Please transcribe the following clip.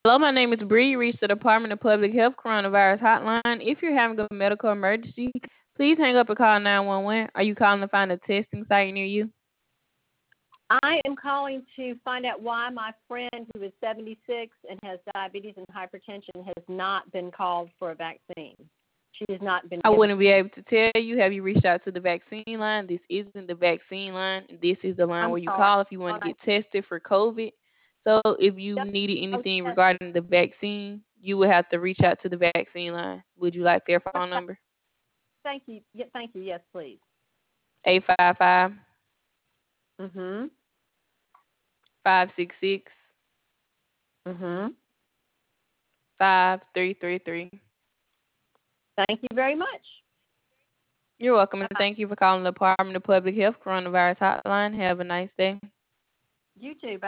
Hello, my name is Bree. You reached the Department of Public Health Coronavirus Hotline. If you're having a medical emergency, please hang up and call 911. Are you calling to find a testing site near you? I am calling to find out why my friend who is 76 and has diabetes and hypertension has not been called for a vaccine. She has not been I given. wouldn't be able to tell you. Have you reached out to the vaccine line? This isn't the vaccine line. This is the line I'm where you sorry. call if you want to get tested for COVID. So if you Yep. needed Oh, anything yes. regarding the vaccine, you would have to reach out to the vaccine line. Would you like their phone number? Thank you. Yeah, thank you. Yes, please. 855 Mhm. 566 Mhm. 5333. Thank you very much. You're welcome, and Bye-bye. thank you for calling the Department of Public Health Coronavirus Hotline. Have a nice day. You too. Bye.